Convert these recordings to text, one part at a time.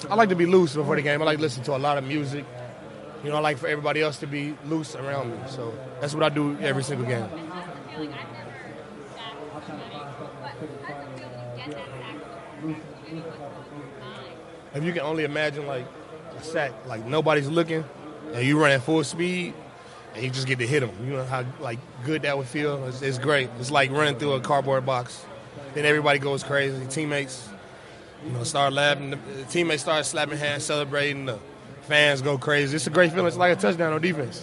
I like to be loose before the game. I like to listen to a lot of music. You know, I like for everybody else to be loose around me. So that's what I do every single game. If you can only imagine, like, a sack, like, nobody's looking, and you run at full speed, and you just get to hit them. You know how, like, good that would feel? It's great. It's like running through a cardboard box. Then everybody goes crazy. Teammates, you know, start laughing. The teammates start slapping hands, celebrating. The fans go crazy. It's a great feeling. It's like a touchdown on defense.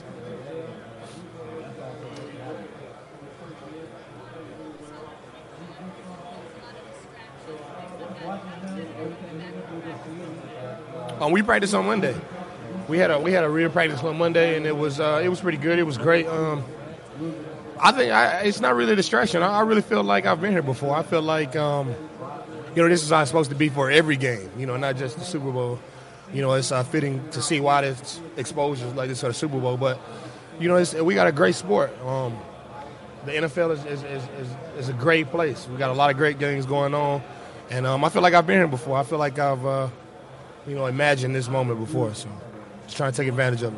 We practiced on Monday. We had a real practice on Monday, and it was pretty good. It was great. I think it's not really a distraction. I really feel like I've been here before. I feel like this is how it's supposed to be for every game. You know, not just the Super Bowl. You know, it's fitting to see why there's exposures like this at the Super Bowl. But you know, we got a great sport. The NFL is a great place. We got a lot of great games going on, and I feel like I've been here before. I feel like I've imagined this moment before. So just trying to take advantage of it.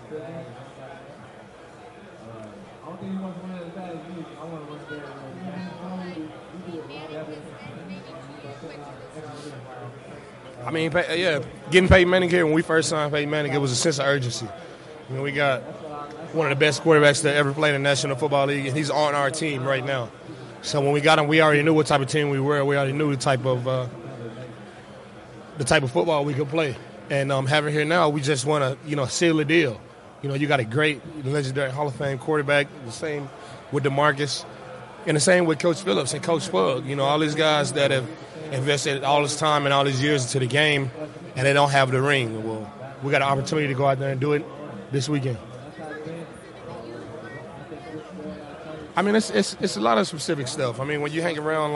I mean, yeah, getting Peyton Manning here, when we first signed Peyton Manning, it was a sense of urgency. You know, we got one of the best quarterbacks to ever play in the National Football League, and he's on our team right now. So when we got him, we already knew what type of team we were. We already knew the type of football we could play. And having here now, we just want to, seal the deal. You know, you got a great, legendary Hall of Fame quarterback. The same with DeMarcus, and the same with Coach Phillips and Coach Spug. You know, all these guys that have invested all this time and all these years into the game, and they don't have the ring. Well, we got an opportunity to go out there and do it this weekend. I mean, it's a lot of specific stuff. I mean, when you hang around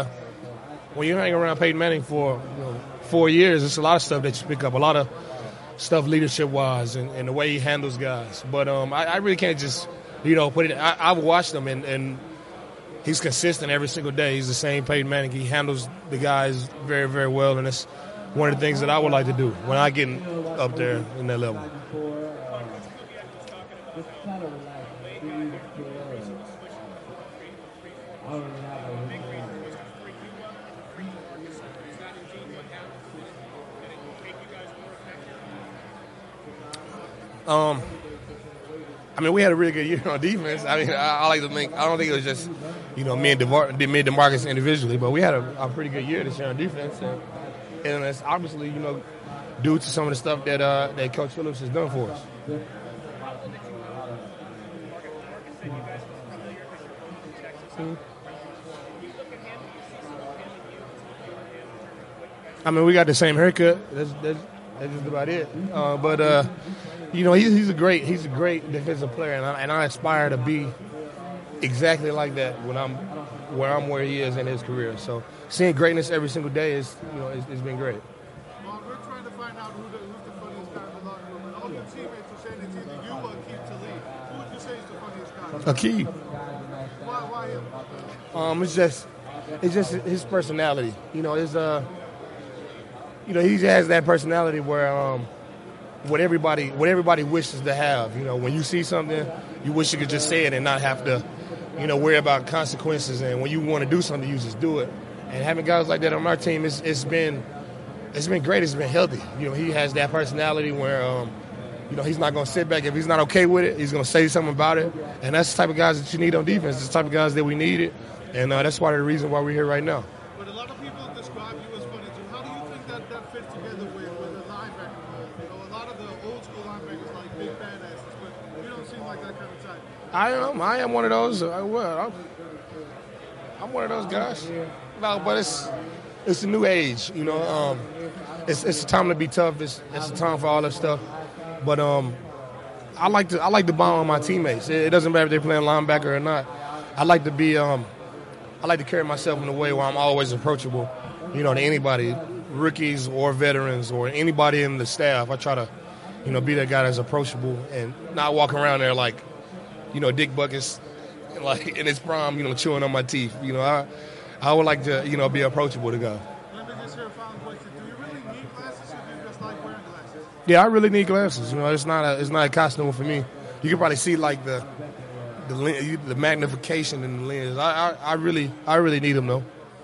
Peyton Manning for 4 years, it's a lot of stuff that you pick up. A lot of stuff leadership-wise and the way he handles guys. But I really can't just put it. I've watched him and he's consistent every single day. He's the same Peyton Manning. He handles the guys very, very well, and it's one of the things that I would like to do when I get up there in that level. I mean, we had a really good year on defense. I mean, I like to think. I don't think it was just, me and DeMarcus individually, but we had a pretty good year this year on defense, and it's obviously, due to some of the stuff that Coach Phillips has done for us. I mean, we got the same haircut. That's just about it. But he's a great defensive player, and I aspire to be exactly like that when I'm where he is in his career. So seeing greatness every single day is it's been great. Well, we're trying to find out who's the funniest guy in the locker room, and all your teammates are saying it's either you or Aqib Talib. Who would you say is the funniest guy? Aqib. Why him? It's just his personality. He has that personality where what everybody wishes to have. When you see something, you wish you could just say it and not have to, worry about consequences. And when you want to do something, you just do it. And having guys like that on our team, it's been great. It's been healthy. He has that personality where, he's not going to sit back. If he's not okay with it, he's going to say something about it. And that's the type of guys that you need on defense. It's the type of guys that we needed. And that's part of the reason why we're here right now. But a lot of people describe you as funny too. How do you think that fits together with the linebacker role? A lot of the old school linebackers like big badasses, but you don't seem like that kind of type. I am one of those. I'm one of those guys. No, but it's a new age. It's a time to be tough. It's a time for all that stuff. But I like to bond with my teammates. It doesn't matter if they're playing linebacker or not. I like to carry myself in a way where I'm always approachable, to anybody, rookies or veterans or anybody in the staff. I try to, be that guy that's approachable and not walk around there like, Dick Buckus, like in his prime, chewing on my teeth. I would like to, be approachable to go. Let me just hear a final question. Do you really need glasses if you're Yeah, I really need glasses. You know, it's not a costume for me. You can probably see like the magnification in the lens. I really need them though.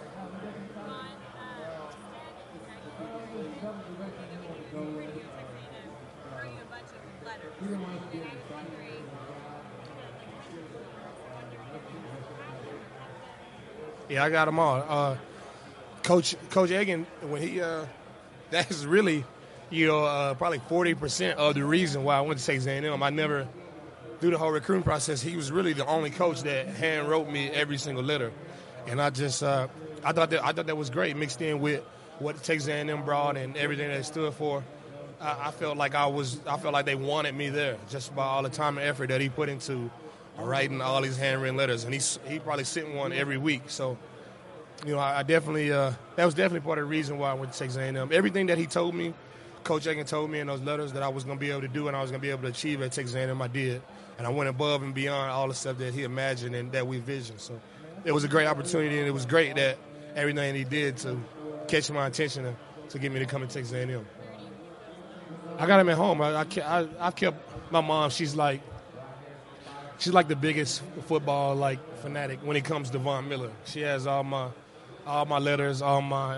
Yeah, I got them all. Coach Egan, when he that's really, probably 40% of the reason why I went to Texas A&M. I never, through the whole recruiting process, he was really the only coach that hand wrote me every single letter, and I just I thought that was great, mixed in with what Texas A&M brought and everything that it stood for. I felt like they wanted me there just by all the time and effort that he put into writing all these handwritten letters, and he probably sent one every week. So, I definitely that was definitely part of the reason why I went to Texas A&M. Everything that he told me, Coach Egan told me in those letters that I was going to be able to do and I was going to be able to achieve at Texas A&M, I did, and I went above and beyond all the stuff that he imagined and that we visioned. So, it was a great opportunity, and it was great that everything he did to catch my attention and to get me to come to Texas A&M. I got him at home. I've kept my mom. She's like the biggest football fanatic when it comes to Von Miller. She has all my letters, all my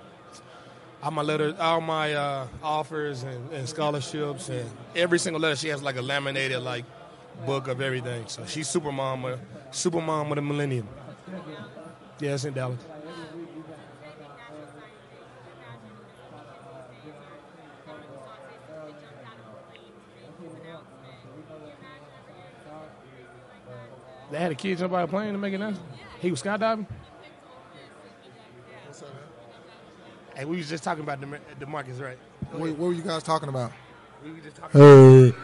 offers and scholarships, and every single letter she has like a laminated book of everything. So she's super mom of the millennium. Yeah, it's in Dallas. They had a kid jump out of a plane to make it nice. He was skydiving. What's up, man? Hey, we was just talking about DeMarcus, right? What were you guys talking about? We were just talking about